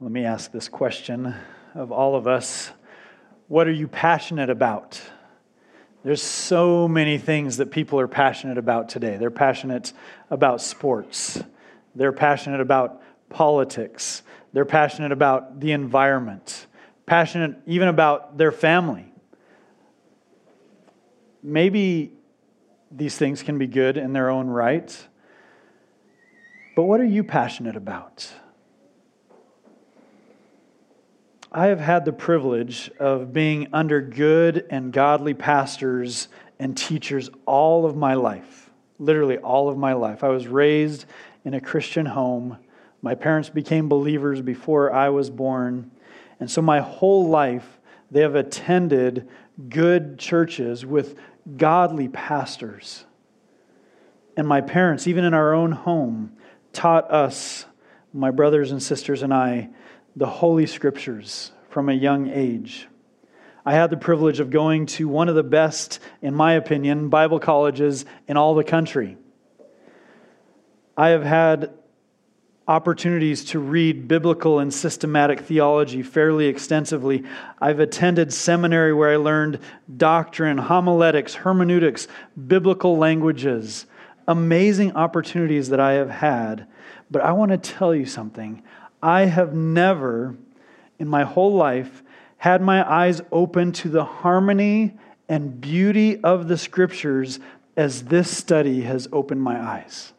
Let me ask this question of all of us. What are you passionate about? There's so many things that people are passionate about today. They're passionate about sports. They're passionate about politics. They're passionate about the environment. Passionate even about their family. Maybe these things can be good in their own right. But what are you passionate about? I have had the privilege of being under good and godly pastors and teachers all of my life. Literally all of my life. I was raised in a Christian home. My parents became believers before I was born. And so my whole life, they have attended good churches with godly pastors. And my parents, even in our own home, taught us, my brothers and sisters and I, the Holy Scriptures from a young age. I had the privilege of going to one of the best, in my opinion, Bible colleges in all the country. I have had opportunities to read biblical and systematic theology fairly extensively. I've attended seminary where I learned doctrine, homiletics, hermeneutics, biblical languages. Amazing opportunities that I have had. But I want to tell you something. I have never, in my whole life, had my eyes open to the harmony and beauty of the Scriptures as this study has opened my eyes.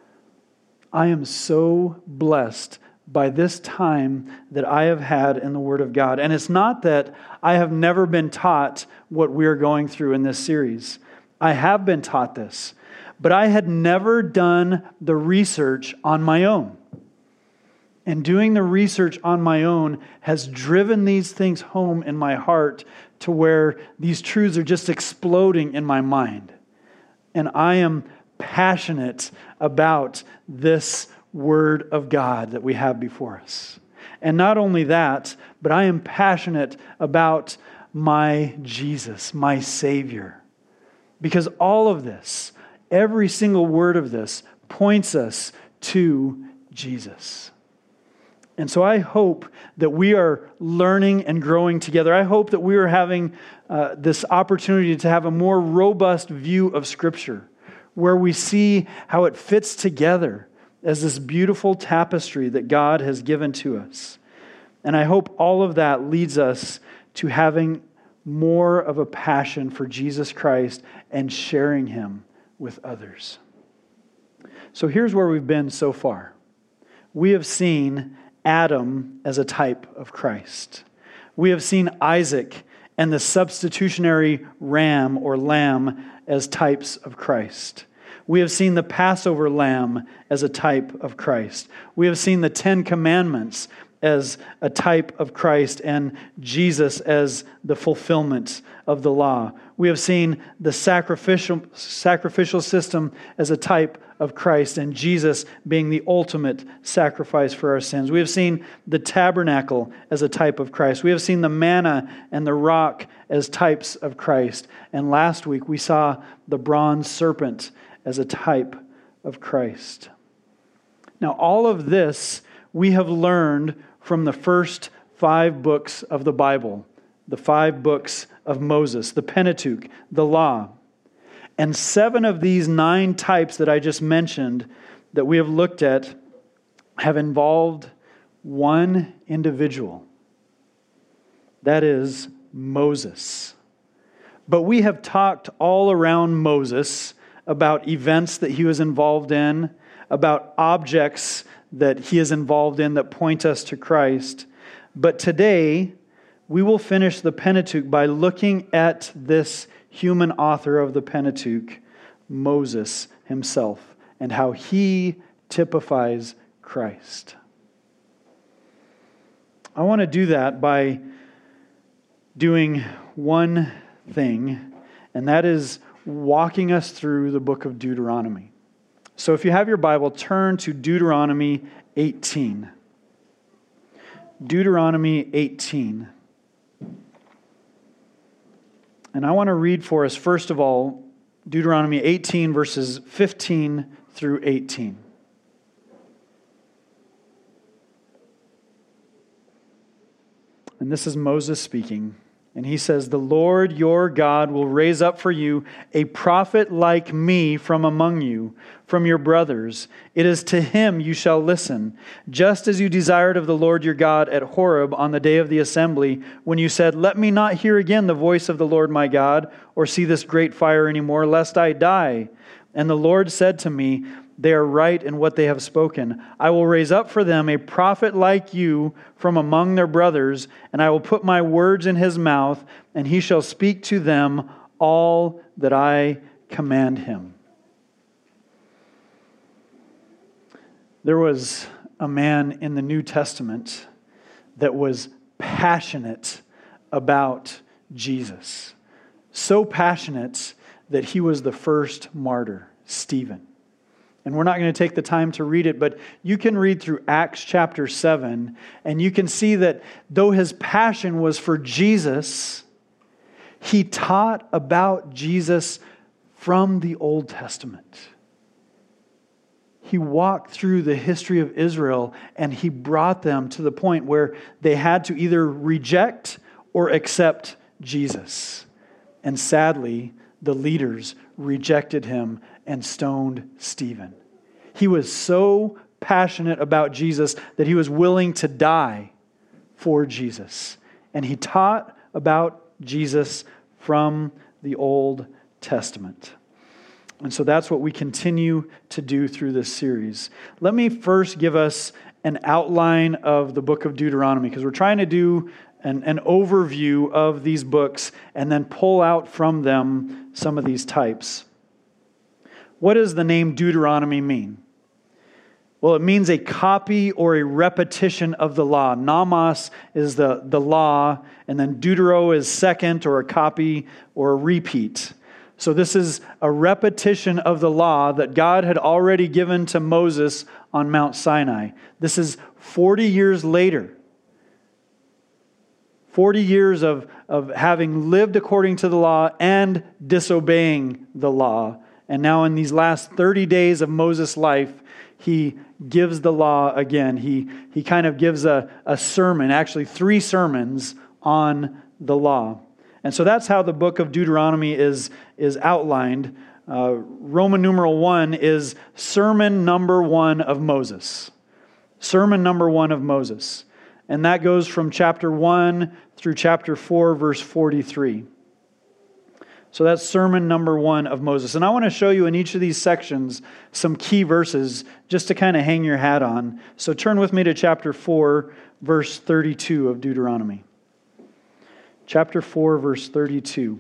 I am so blessed by this time that I have had in the Word of God. And it's not that I have never been taught what we're going through in this series. I have been taught this, but I had never done the research on my own. And doing the research on my own has driven these things home in my heart to where these truths are just exploding in my mind. And I am passionate about this Word of God that we have before us. And not only that, but I am passionate about my Jesus, my Savior. Because all of this, every single word of this, points us to Jesus. And so I hope that we are learning and growing together. I hope that we are having this opportunity to have a more robust view of Scripture, where we see how it fits together as this beautiful tapestry that God has given to us. And I hope all of that leads us to having more of a passion for Jesus Christ and sharing Him with others. So here's where we've been so far. We have seen Adam as a type of Christ. We have seen Isaac and the substitutionary ram or lamb as types of Christ. We have seen the Passover lamb as a type of Christ. We have seen the Ten Commandments as a type of Christ and Jesus as the fulfillment of the law. We have seen the sacrificial system as a type of Christ and Jesus being the ultimate sacrifice for our sins. We have seen the tabernacle as a type of Christ. We have seen the manna and the rock as types of Christ. And last week we saw the bronze serpent as a type of Christ. Now all of this we have learned from the first 5 books of the Bible, the 5 books of Moses, the Pentateuch, the Law. And 7 of these 9 types that I just mentioned that we have looked at have involved one individual. That is Moses. But we have talked all around Moses about events that he was involved in, about objects that he is involved in that point us to Christ. But today, we will finish the Pentateuch by looking at this human author of the Pentateuch, Moses himself, and how he typifies Christ. I want to do that by doing one thing, and that is walking us through the book of Deuteronomy. So if you have your Bible, turn to Deuteronomy 18. Deuteronomy 18. And I want to read for us, first of all, Deuteronomy 18, verses 15 through 18. And this is Moses speaking. And he says, "The Lord your God will raise up for you a prophet like me from among you, from your brothers. It is to him you shall listen, just as you desired of the Lord your God at Horeb on the day of the assembly, when you said, 'Let me not hear again the voice of the Lord my God, or see this great fire anymore, lest I die.' And the Lord said to me, 'They are right in what they have spoken. I will raise up for them a prophet like you from among their brothers, and I will put my words in his mouth, and he shall speak to them all that I command him.'" There was a man in the New Testament that was passionate about Jesus. So passionate that he was the first martyr, Stephen. And we're not going to take the time to read it, but you can read through Acts chapter 7, and you can see that though his passion was for Jesus, he taught about Jesus from the Old Testament. He walked through the history of Israel, and he brought them to the point where they had to either reject or accept Jesus. And sadly, the leaders rejected him and stoned Stephen. He was so passionate about Jesus that he was willing to die for Jesus. And he taught about Jesus from the Old Testament. And so that's what we continue to do through this series. Let me first give us an outline of the book of Deuteronomy, because we're trying to do an overview of these books and then pull out from them some of these types. What does the name Deuteronomy mean? Well, it means a copy or a repetition of the law. Nomos is the law, and then Deutero is second or a copy or a repeat. So this is a repetition of the law that God had already given to Moses on Mount Sinai. This is 40 years later. 40 years of having lived according to the law and disobeying the law. And now in these last 30 days of Moses' life, he gives the law again. He kind of gives a sermon, actually 3 sermons on the law. And so that's how the book of Deuteronomy is outlined. Roman numeral 1 is sermon number 1 of Moses. Sermon number 1 of Moses. And that goes from chapter 1 through chapter 4, verse 43. So that's sermon number 1 of Moses. And I want to show you in each of these sections some key verses just to kind of hang your hat on. So turn with me to chapter 4, verse 32 of Deuteronomy. Chapter 4, verse 32.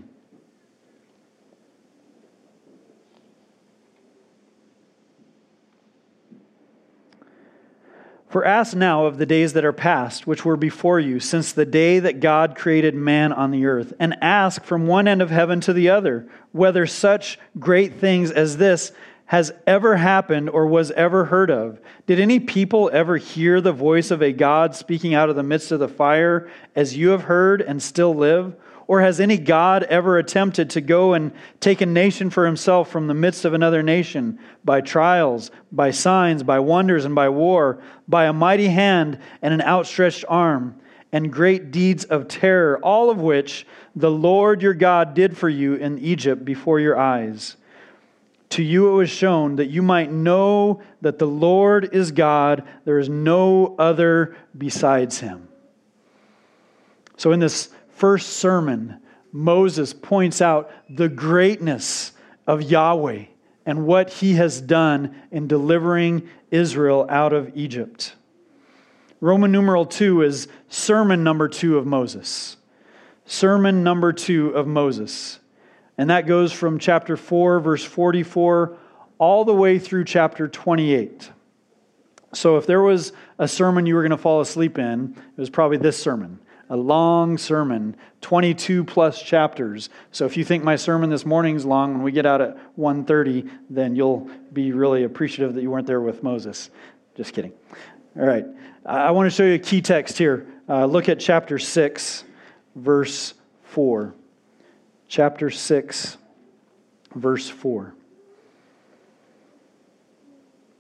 "For ask now of the days that are past, which were before you, since the day that God created man on the earth, and ask from one end of heaven to the other, whether such great things as this has ever happened or was ever heard of. Did any people ever hear the voice of a God speaking out of the midst of the fire, as you have heard and still live? Or has any God ever attempted to go and take a nation for himself from the midst of another nation, by trials, by signs, by wonders, and by war, by a mighty hand and an outstretched arm, and great deeds of terror, all of which the Lord your God did for you in Egypt before your eyes? To you it was shown that you might know that the Lord is God, there is no other besides him." So in this first sermon, Moses points out the greatness of Yahweh and what he has done in delivering Israel out of Egypt. Roman numeral 2 is sermon number 2 of Moses. Sermon number 2 of Moses. And that goes from chapter 4, verse 44, all the way through chapter 28. So if there was a sermon you were going to fall asleep in, it was probably this sermon. A long sermon, 22 plus chapters. So if you think my sermon this morning is long, when we get out at 1:30, then you'll be really appreciative that you weren't there with Moses. Just kidding. All right. I want to show you a key text here. Look at chapter 6, verse 4. Chapter 6, verse 4.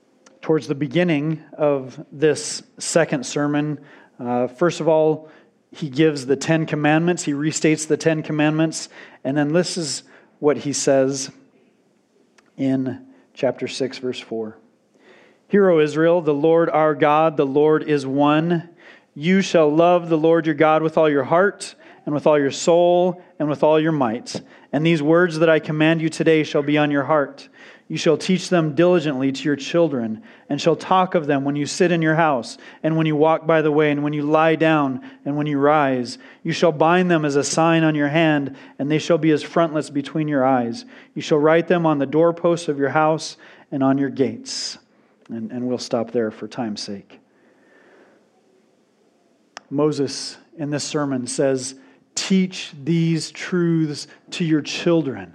Towards the beginning of this second sermon, first of all, he gives the 10 commandments. He restates the 10 commandments. And then this is what he says in chapter 6, verse 4. Hear, O Israel, the Lord our God, the Lord is one. You shall love the Lord your God with all your heart, and with all your soul, and with all your might. And these words that I command you today shall be on your heart. You shall teach them diligently to your children, and shall talk of them when you sit in your house, and when you walk by the way, and when you lie down, and when you rise. You shall bind them as a sign on your hand, and they shall be as frontlets between your eyes. You shall write them on the doorposts of your house and on your gates. And we'll stop there for time's sake. Moses, in this sermon, says, teach these truths to your children.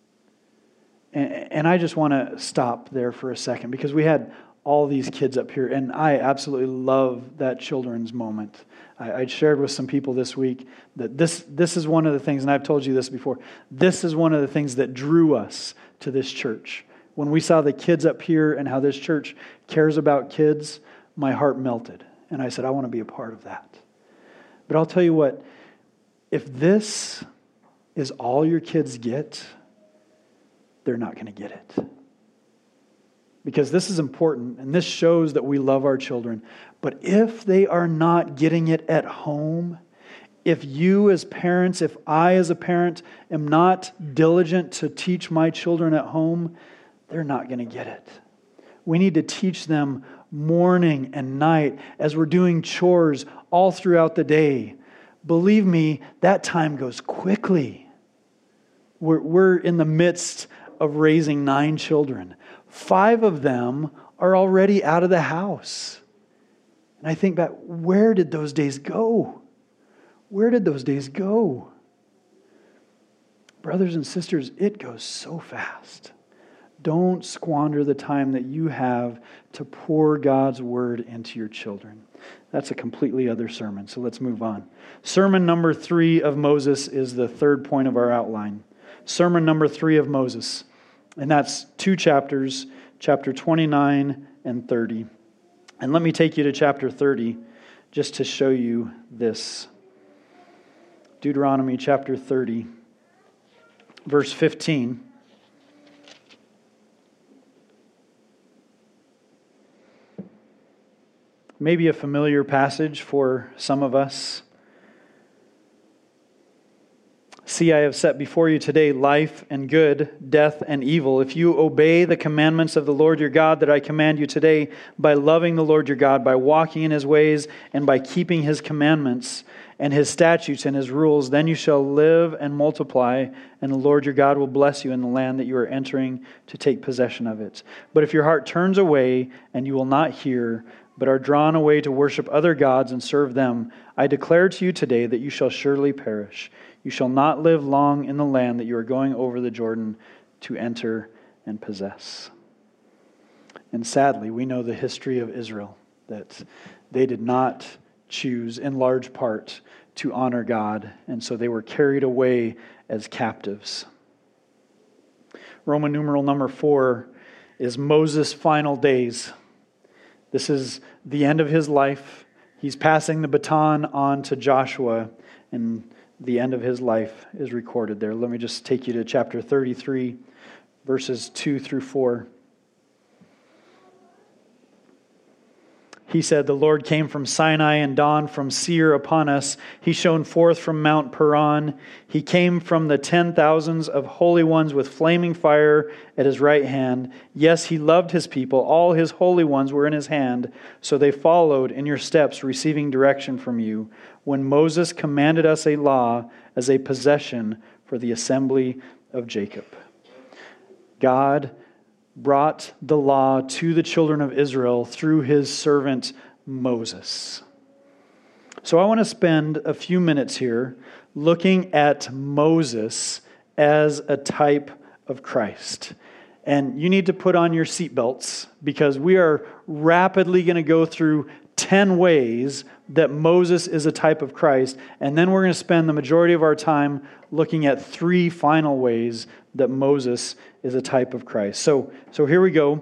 And I just want to stop there for a second, because we had all these kids up here, and I absolutely love that children's moment. I shared with some people this week that this is one of the things, and I've told you this before, this is one of the things that drew us to this church. When we saw the kids up here and how this church cares about kids, my heart melted. And I said, I want to be a part of that. But I'll tell you what, if this is all your kids get, they're not going to get it. Because this is important, and this shows that we love our children. But if they are not getting it at home, if you as parents, if I as a parent am not diligent to teach my children at home, they're not going to get it. We need to teach them morning and night as we're doing chores all throughout the day. Believe me, that time goes quickly. We're in the midst of raising 9 children. 5 of them are already out of the house. And I think back, where did those days go? Where did those days go? Brothers and sisters, it goes so fast. Don't squander the time that you have to pour God's word into your children. That's a completely other sermon, so let's move on. Sermon number 3 of Moses is the third point of our outline. Sermon number 3 of Moses, and that's 2 chapters, chapter 29 and 30. And let me take you to chapter 30 just to show you this. Deuteronomy chapter 30, verse 15. Maybe a familiar passage for some of us. See, I have set before you today life and good, death and evil. If you obey the commandments of the Lord your God that I command you today, by loving the Lord your God, by walking in his ways, and by keeping his commandments and his statutes and his rules, then you shall live and multiply, and the Lord your God will bless you in the land that you are entering to take possession of it. But if your heart turns away and you will not hear, but are drawn away to worship other gods and serve them, I declare to you today that you shall surely perish. You shall not live long in the land that you are going over the Jordan to enter and possess. And sadly, we know the history of Israel, that they did not choose in large part to honor God, and so they were carried away as captives. Roman numeral number 4 is Moses' final days. This is the end of his life. He's passing the baton on to Joshua, and the end of his life is recorded there. Let me just take you to chapter 33, verses 2 through 4. He said, the Lord came from Sinai and dawned from Seir upon us. He shone forth from Mount Paran. He came from the 10,000s of holy ones with flaming fire at his right hand. Yes, he loved his people. All his holy ones were in his hand. So they followed in your steps, receiving direction from you. When Moses commanded us a law as a possession for the assembly of Jacob. God brought the law to the children of Israel through his servant Moses. So I want to spend a few minutes here looking at Moses as a type of Christ. And you need to put on your seatbelts, because we are rapidly going to go through 10 ways that Moses is a type of Christ, and then we're going to spend the majority of our time looking at 3 final ways that Moses is a type of Christ. So here we go.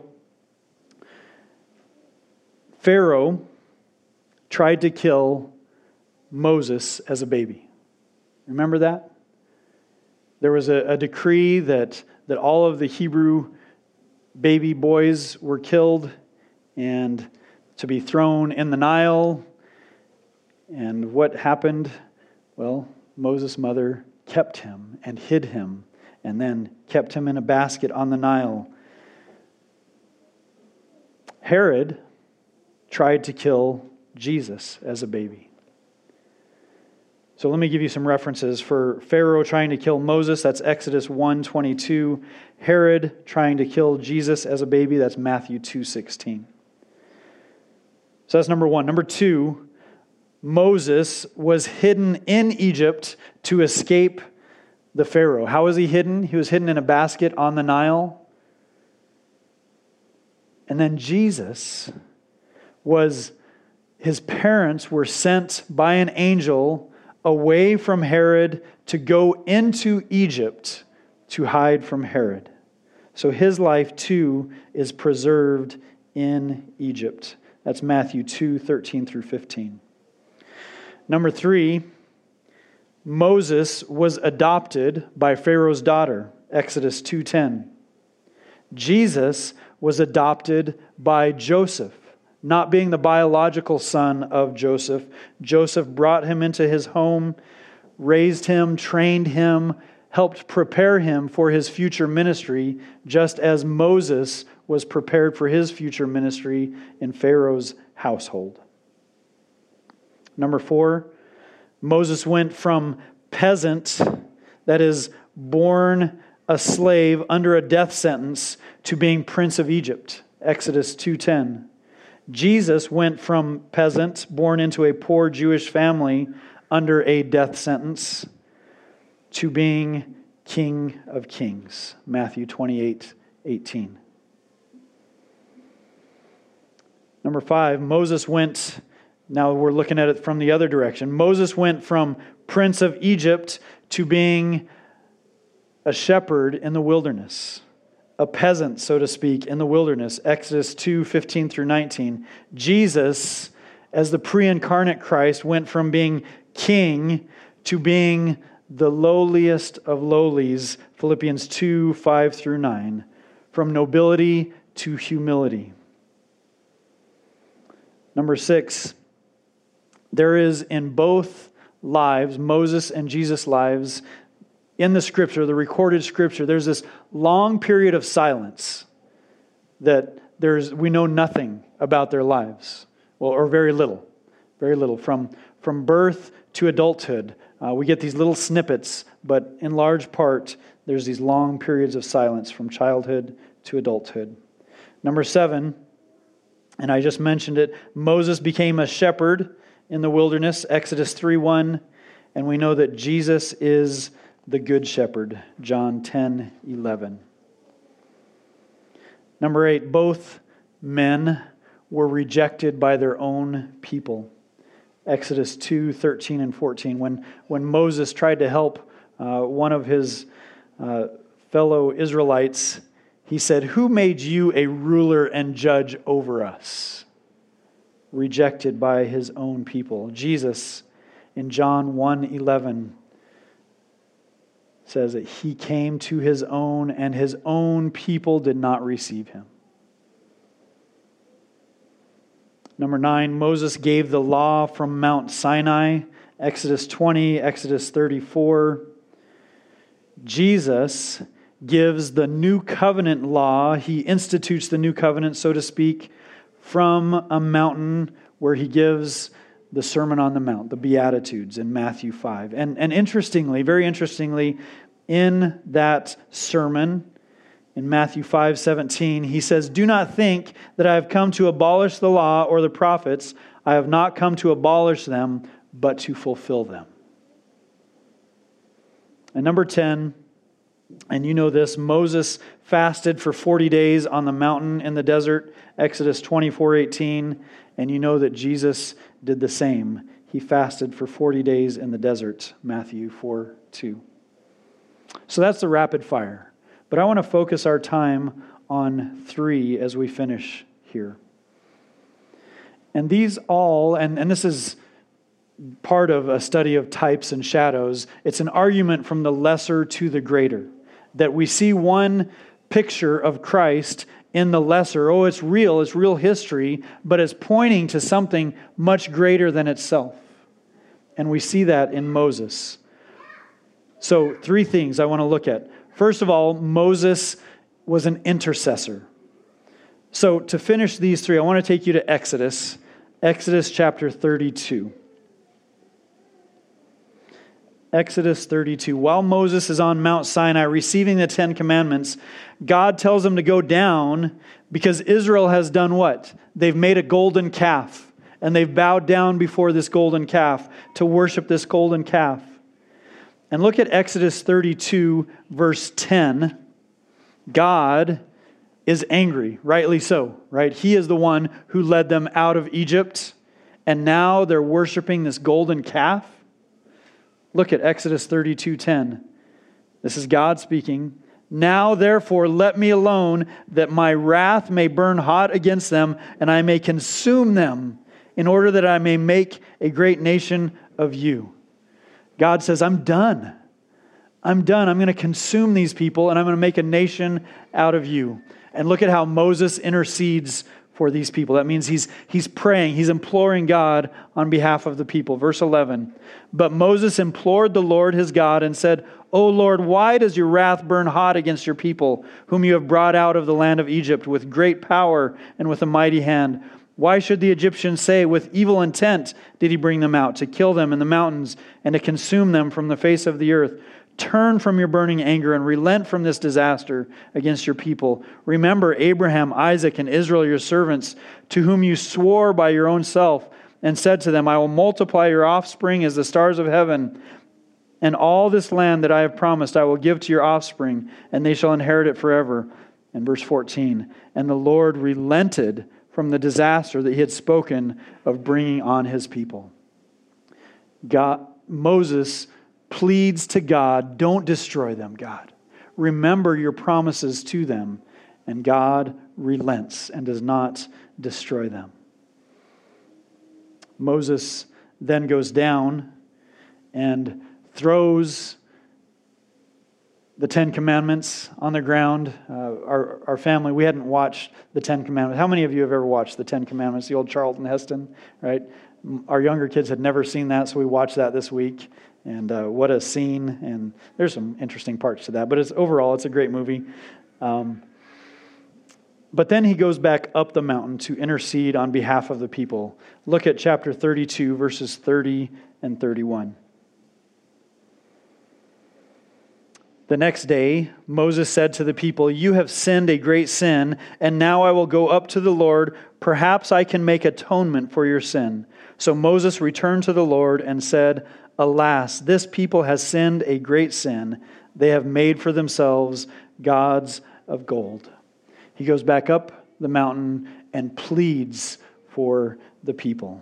Pharaoh tried to kill Moses as a baby. Remember that? There was a decree that all of the Hebrew baby boys were killed and to be thrown in the Nile. And what happened? Well, Moses' mother kept him and hid him and then kept him in a basket on the Nile. Herod tried to kill Jesus as a baby. So let me give you some references for Pharaoh trying to kill Moses. That's Exodus 1:22. Herod trying to kill Jesus as a baby. That's Matthew 2:16. So that's number one. Number two, Moses was hidden in Egypt to escape the Pharaoh. How was he hidden? He was hidden in a basket on the Nile. And then Jesus his parents were sent by an angel away from Herod to go into Egypt to hide from Herod. So his life too is preserved in Egypt. That's Matthew 2:13 through 15. Number three, Moses was adopted by Pharaoh's daughter, Exodus 2:10. Jesus was adopted by Joseph. Not being the biological son of Joseph, Joseph brought him into his home, raised him, trained him, helped prepare him for his future ministry, just as Moses was prepared for his future ministry in Pharaoh's household. Number four, Moses went from peasant, that is, born a slave under a death sentence, to being prince of Egypt, Exodus 2:10. Jesus went from peasant, born into a poor Jewish family under a death sentence, to being King of Kings, Matthew 28:18. Number five, Moses went, now we're looking at it from the other direction. Moses went from prince of Egypt to being a shepherd in the wilderness. A peasant, so to speak, in the wilderness. Exodus 2:15 through 19. Jesus, as the pre-incarnate Christ, went from being king to being the lowliest of lowlies. Philippians 2:5 through 9. From nobility to humility. Number six, there is in both lives, Moses and Jesus' lives, in the Scripture, the recorded Scripture, there's this long period of silence that we know nothing about their lives, well, or very little, from birth to adulthood. We get these little snippets, but in large part, there's these long periods of silence from childhood to adulthood. Number seven, and I just mentioned it, Moses became a shepherd in the wilderness, Exodus 3:1, and we know that Jesus is the Good Shepherd, John 10:11. Number 8, both men were rejected by their own people. Exodus 2:13 and 14. When Moses tried to help one of his fellow Israelites, he said, "Who made you a ruler and judge over us?" Rejected by his own people. Jesus, in John 1:11, says that he came to his own, and his own people did not receive him. Number 9, Moses gave the law from Mount Sinai, Exodus 20, Exodus 34. Jesus gives the new covenant law. He institutes the new covenant, so to speak, from a mountain where he gives the Sermon on the Mount, the Beatitudes in Matthew 5. And interestingly, very interestingly, in that sermon, in Matthew 5:17, he says, "Do not think that I have come to abolish the law or the prophets. I have not come to abolish them, but to fulfill them." And number 10, and you know this, Moses fasted for 40 days on the mountain in the desert, Exodus 24:18, and you know that Jesus did the same. He fasted for 40 days in the desert, Matthew 4:2. So that's the rapid fire. But I want to focus our time on 3 as we finish here. And these all, and this is part of a study of types and shadows. It's an argument from the lesser to the greater, that we see one picture of Christ in the lesser. Oh, it's real history, but it's pointing to something much greater than itself. And we see that in Moses. So 3 things I want to look at. First of all, Moses was an intercessor. So to finish these 3, I want to take you to Exodus chapter 32. Exodus 32. While Moses is on Mount Sinai receiving the 10 commandments, God tells him to go down because Israel has done what? They've made a golden calf, and they've bowed down before this golden calf to worship this golden calf. And look at Exodus 32, verse 10. God is angry, rightly so, right? He is the one who led them out of Egypt, and now they're worshiping this golden calf. Look at Exodus 32:10. This is God speaking. Now, therefore, let me alone, that my wrath may burn hot against them, and I may consume them, in order that I may make a great nation of you. God says, I'm done. I'm done. I'm going to consume these people, and I'm going to make a nation out of you. And look at how Moses intercedes for these people. That means he's praying, he's imploring God on behalf of the people. Verse 11, but Moses implored the Lord his God and said, O Lord, why does your wrath burn hot against your people, whom you have brought out of the land of Egypt with great power and with a mighty hand? Why should the Egyptians say, with evil intent did he bring them out, to kill them in the mountains and to consume them from the face of the earth? Turn from your burning anger and relent from this disaster against your people. Remember Abraham, Isaac, and Israel, your servants, to whom you swore by your own self, and said to them, I will multiply your offspring as the stars of heaven, and all this land that I have promised I will give to your offspring, and they shall inherit it forever. And verse 14, and the Lord relented from the disaster that he had spoken of bringing on his people. Moses pleads to God, don't destroy them, God. Remember your promises to them. And God relents and does not destroy them. Moses then goes down and throws the 10 Commandments on the ground. Our family, we hadn't watched the 10 Commandments. How many of you have ever watched the 10 Commandments, the old Charlton Heston, right? Our younger kids had never seen that, so we watched that this week. And what a scene. And there's some interesting parts to that. But overall, it's a great movie. But then he goes back up the mountain to intercede on behalf of the people. Look at chapter 32, verses 30 and 31. The next day, Moses said to the people, you have sinned a great sin, and now I will go up to the Lord. Perhaps I can make atonement for your sin. So Moses returned to the Lord and said, alas, this people has sinned a great sin. They have made for themselves gods of gold. He goes back up the mountain and pleads for the people.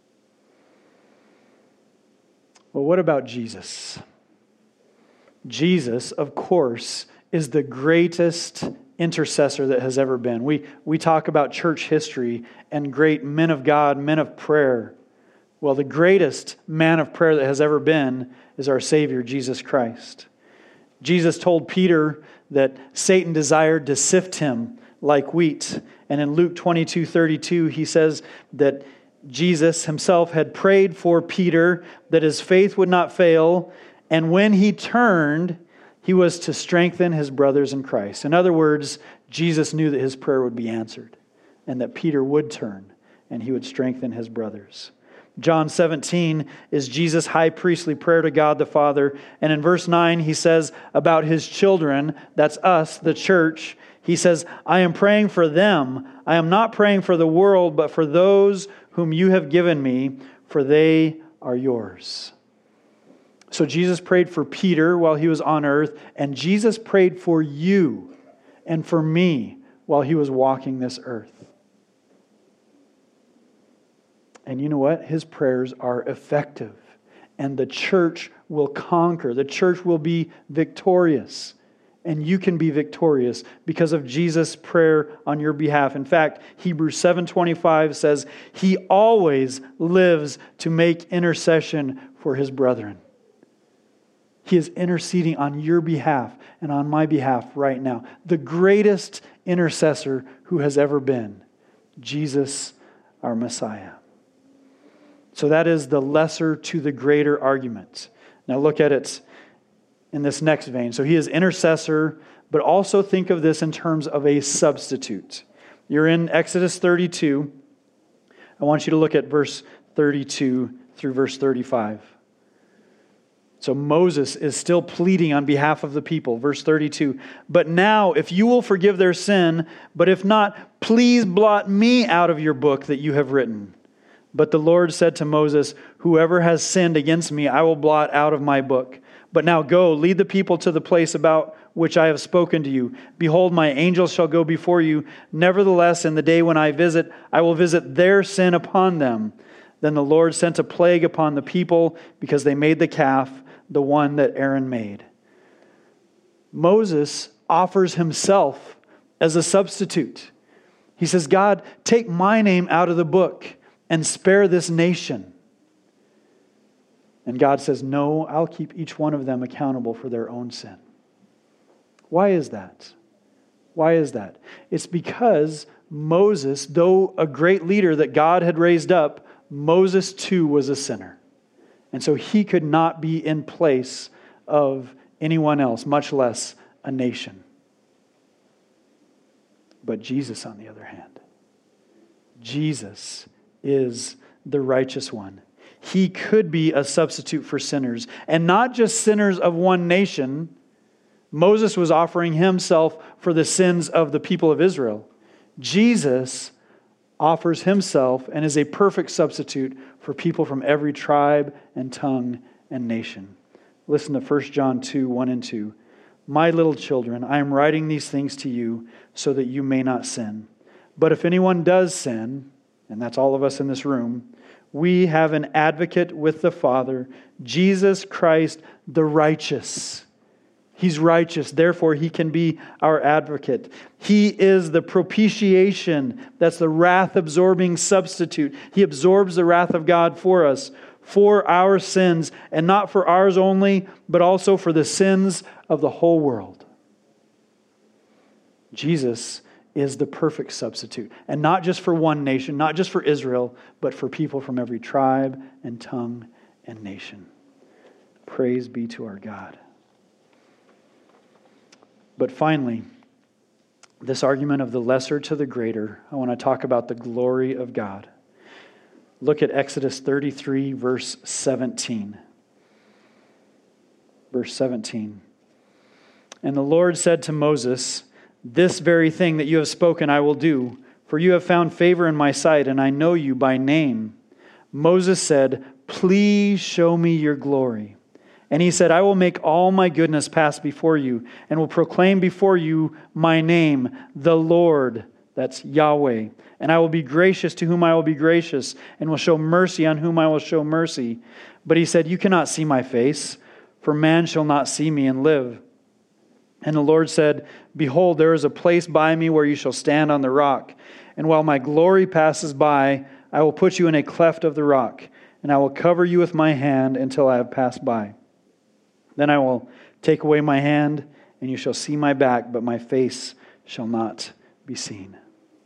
Well, what about Jesus? Jesus, of course, is the greatest intercessor that has ever been. We talk about church history and great men of God, men of prayer. Well, the greatest man of prayer that has ever been is our Savior, Jesus Christ. Jesus told Peter that Satan desired to sift him like wheat. And in Luke 22:32, he says that Jesus himself had prayed for Peter that his faith would not fail. And when he turned, he was to strengthen his brothers in Christ. In other words, Jesus knew that his prayer would be answered and that Peter would turn and he would strengthen his brothers. John 17 is Jesus' high priestly prayer to God the Father. And in verse 9, he says about his children, that's us, the church, he says, I am praying for them. I am not praying for the world, but for those whom you have given me, for they are yours. So Jesus prayed for Peter while he was on earth, and Jesus prayed for you and for me while he was walking this earth. And you know what? His prayers are effective. And the church will conquer. The church will be victorious. and you can be victorious because of Jesus' prayer on your behalf. In fact, Hebrews 7:25 says, He always lives to make intercession for His brethren. He is interceding on your behalf and on my behalf right now. The greatest intercessor who has ever been, Jesus, our Messiah. So that is the lesser to the greater argument. Now look at it in this next vein. So He is intercessor, but also think of this in terms of a substitute. You're in Exodus 32. I want you to look at verse 32 through verse 35. So Moses is still pleading on behalf of the people. Verse 32, but now if you will forgive their sin, but if not, please blot me out of your book that you have written. But the Lord said to Moses, whoever has sinned against me, I will blot out of my book. But now go, lead the people to the place about which I have spoken to you. Behold, my angels shall go before you. Nevertheless, in the day when I visit, I will visit their sin upon them. Then the Lord sent a plague upon the people because they made the calf, the one that Aaron made. Moses offers himself as a substitute. He says, God, take my name out of the book and spare this nation. And God says, no, I'll keep each one of them accountable for their own sin. Why is that? Why is that? It's because Moses, though a great leader that God had raised up, Moses too was a sinner. And so he could not be in place of anyone else, much less a nation. But Jesus, on the other hand, Jesus is the righteous one. He could be a substitute for sinners, and not just sinners of one nation. Moses was offering himself for the sins of the people of Israel. Jesus offers himself and is a perfect substitute for people from every tribe and tongue and nation. Listen to 1 John 2, 1 and 2. My little children, I am writing these things to you so that you may not sin. But if anyone does sin, and that's all of us in this room, we have an advocate with the Father, Jesus Christ the righteous. He's righteous, therefore He can be our advocate. He is the propitiation, that's the wrath-absorbing substitute. He absorbs the wrath of God for us, for our sins, and not for ours only, but also for the sins of the whole world. Jesus is the perfect substitute, and not just for one nation, not just for Israel, but for people from every tribe and tongue and nation. Praise be to our God. But finally, this argument of the lesser to the greater, I want to talk about the glory of God. Look at Exodus 33, verse 17. Verse 17. And the Lord said to Moses, this very thing that you have spoken I will do, for you have found favor in my sight, and I know you by name. Moses said, please show me your glory. And he said, I will make all my goodness pass before you, and will proclaim before you my name, the Lord, that's Yahweh. And I will be gracious to whom I will be gracious, and will show mercy on whom I will show mercy. But he said, you cannot see my face, for man shall not see me and live. And the Lord said, behold, there is a place by me where you shall stand on the rock. And while my glory passes by, I will put you in a cleft of the rock, and I will cover you with my hand until I have passed by. Then I will take away my hand, and you shall see my back, but my face shall not be seen.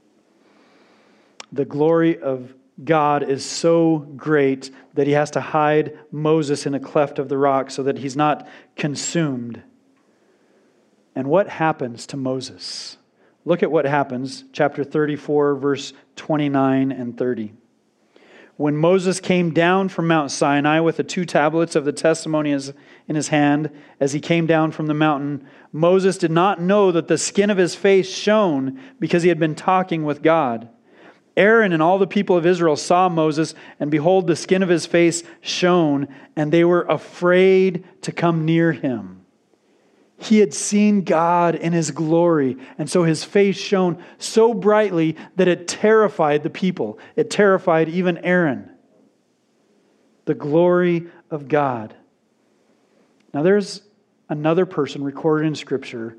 The glory of God is so great that He has to hide Moses in a cleft of the rock so that he's not consumed. And what happens to Moses? Look at what happens, chapter 34, verse 29 and 30. When Moses came down from Mount Sinai with the 2 tablets of the testimony in his hand, as he came down from the mountain, Moses did not know that the skin of his face shone because he had been talking with God. Aaron and all the people of Israel saw Moses, and behold, the skin of his face shone, and they were afraid to come near him. He had seen God in His glory, and so His face shone so brightly that it terrified the people. It terrified even Aaron. The glory of God. Now there's another person recorded in Scripture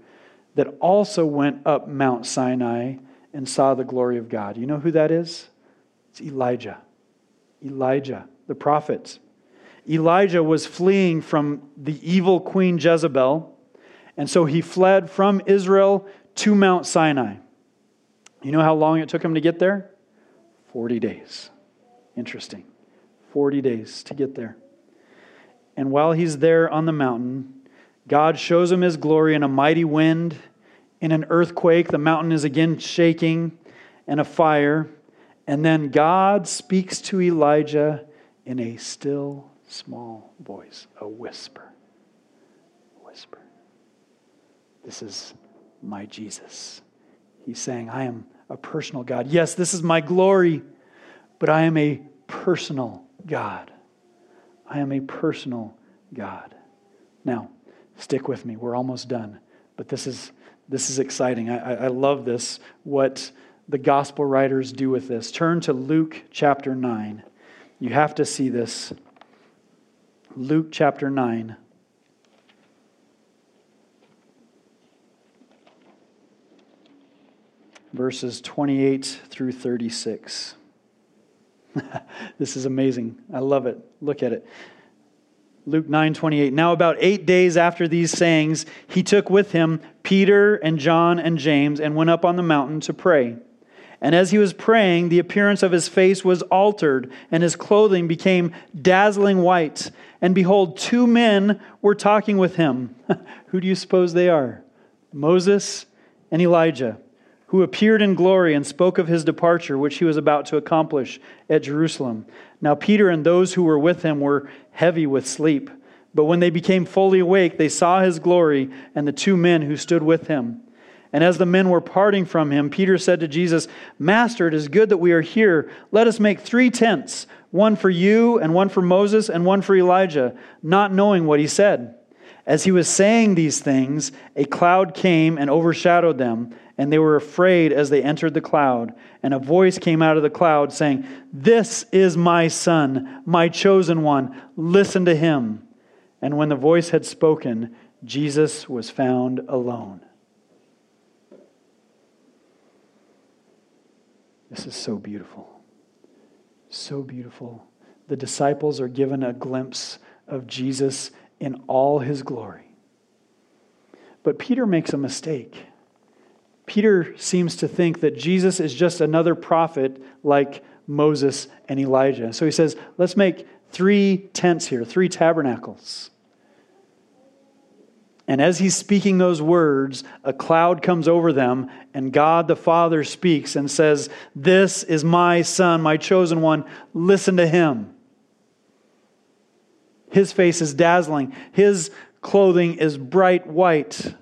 that also went up Mount Sinai and saw the glory of God. You know who that is? It's Elijah. Elijah, the prophet. Elijah was fleeing from the evil queen Jezebel, and so he fled from Israel to Mount Sinai. You know how long it took him to get there? 40 days. Interesting. 40 days to get there. And while he's there on the mountain, God shows him His glory in a mighty wind, in an earthquake. The mountain is again shaking, and a fire. And then God speaks to Elijah in a still, small voice, a whisper. A whisper. This is my Jesus. He's saying, I am a personal God. Yes, this is my glory, but I am a personal God. I am a personal God. Now, stick with me. We're almost done. But this is exciting. I love this, what the gospel writers do with this. Turn to Luke chapter 9. You have to see this. Luke chapter 9. Verses 28 through 36. This is amazing. I love it. Look at it. Luke 9:28. Now about 8 days after these sayings, he took with him Peter and John and James and went up on the mountain to pray. And as he was praying, the appearance of his face was altered, and his clothing became dazzling white. And behold, 2 men were talking with him. Who do you suppose they are? Moses and Elijah, who appeared in glory and spoke of his departure, which he was about to accomplish at Jerusalem. Now Peter and those who were with him were heavy with sleep. But when they became fully awake, they saw his glory and the 2 men who stood with him. And as the men were parting from him, Peter said to Jesus, Master, it is good that we are here. Let us make 3 tents, one for you and one for Moses and one for Elijah, not knowing what he said. As he was saying these things, a cloud came and overshadowed them, and they were afraid as they entered the cloud. And a voice came out of the cloud saying, This is my Son, my chosen one. Listen to him. And when the voice had spoken, Jesus was found alone. This is so beautiful. So beautiful. The disciples are given a glimpse of Jesus in all his glory. But Peter makes a mistake. Peter seems to think that Jesus is just another prophet like Moses and Elijah. So he says, let's make 3 tents here, 3 tabernacles. And as he's speaking those words, a cloud comes over them, and God the Father speaks and says, This is my Son, my chosen one. Listen to him. His face is dazzling. His clothing is bright white.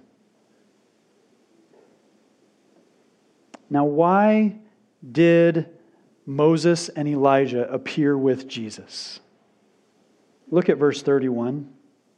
Now, why did Moses and Elijah appear with Jesus? Look at verse 31.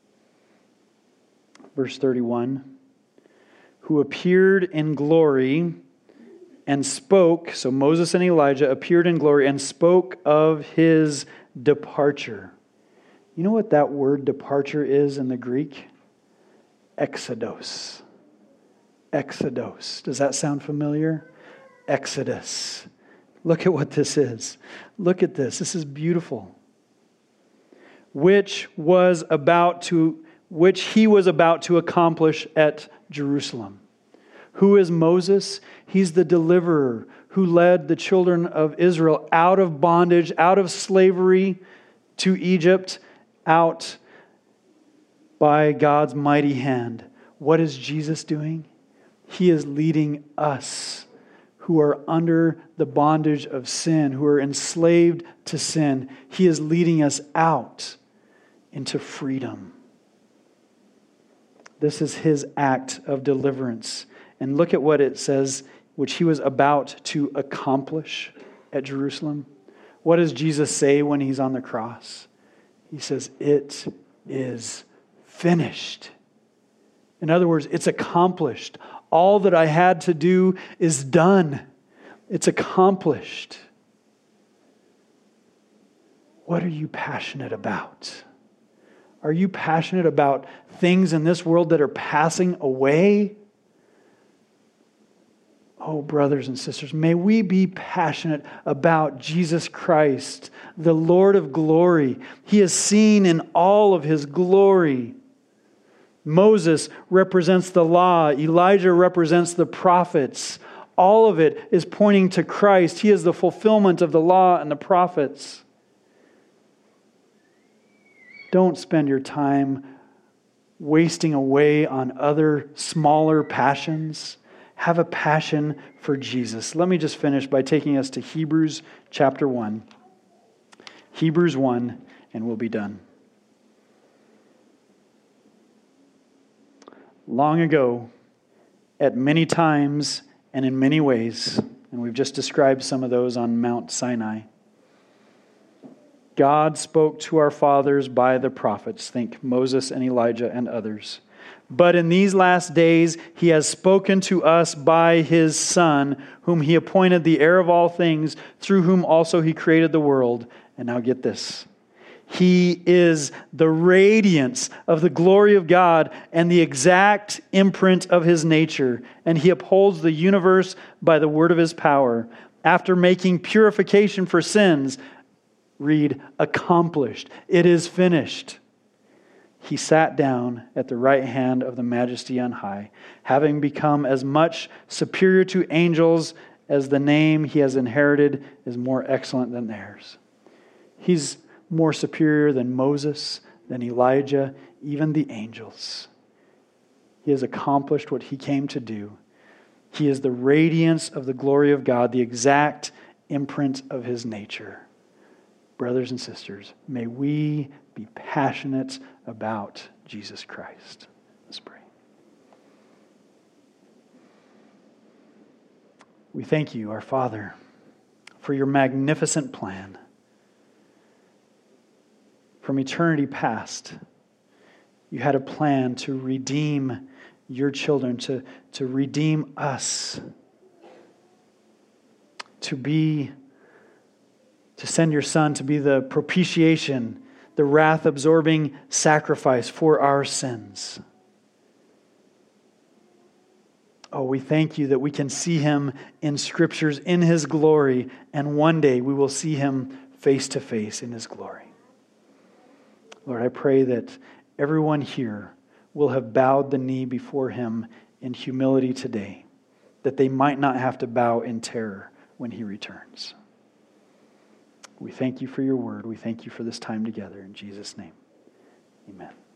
Verse 31. Who appeared in glory and spoke, so Moses and Elijah appeared in glory and spoke of his departure. You know what that word departure is in the Greek? Exodos. Exodos. Does that sound familiar? Exodus. Look at what this is. Look at this. This is beautiful. Which he was about to accomplish at Jerusalem. Who is Moses? He's the deliverer who led the children of Israel out of bondage, out of slavery to Egypt, out by God's mighty hand. What is Jesus doing? He is leading us who are under the bondage of sin, who are enslaved to sin. He is leading us out into freedom. This is his act of deliverance. And look at what it says, which he was about to accomplish at Jerusalem. What does Jesus say when he's on the cross? He says, it is finished. In other words, it's accomplished. All that I had to do is done. It's accomplished. What are you passionate about? Are you passionate about things in this world that are passing away? Oh, brothers and sisters, may we be passionate about Jesus Christ, the Lord of glory. He is seen in all of His glory. Moses represents the law. Elijah represents the prophets. All of it is pointing to Christ. He is the fulfillment of the law and the prophets. Don't spend your time wasting away on other smaller passions. Have a passion for Jesus. Let me just finish by taking us to Hebrews chapter 1. Hebrews 1, and we'll be done. Long ago, at many times and in many ways, and we've just described some of those on Mount Sinai, God spoke to our fathers by the prophets. Think Moses and Elijah and others. But in these last days, He has spoken to us by His Son, whom He appointed the heir of all things, through whom also He created the world. And now get this. He is the radiance of the glory of God and the exact imprint of His nature. And He upholds the universe by the word of His power. After making purification for sins, read, accomplished. It is finished. He sat down at the right hand of the Majesty on high, having become as much superior to angels as the name He has inherited is more excellent than theirs. He's more superior than Moses, than Elijah, even the angels. He has accomplished what He came to do. He is the radiance of the glory of God, the exact imprint of His nature. Brothers and sisters, may we be passionate about Jesus Christ. Let's pray. We thank You, our Father, for Your magnificent plan. From eternity past, You had a plan to redeem Your children, to redeem us, to send Your Son to be the propitiation, the wrath-absorbing sacrifice for our sins. Oh, we thank You that we can see Him in Scriptures in His glory, and one day we will see Him face to face in His glory. Lord, I pray that everyone here will have bowed the knee before Him in humility today, that they might not have to bow in terror when He returns. We thank You for Your word. We thank You for this time together. In Jesus' name, amen.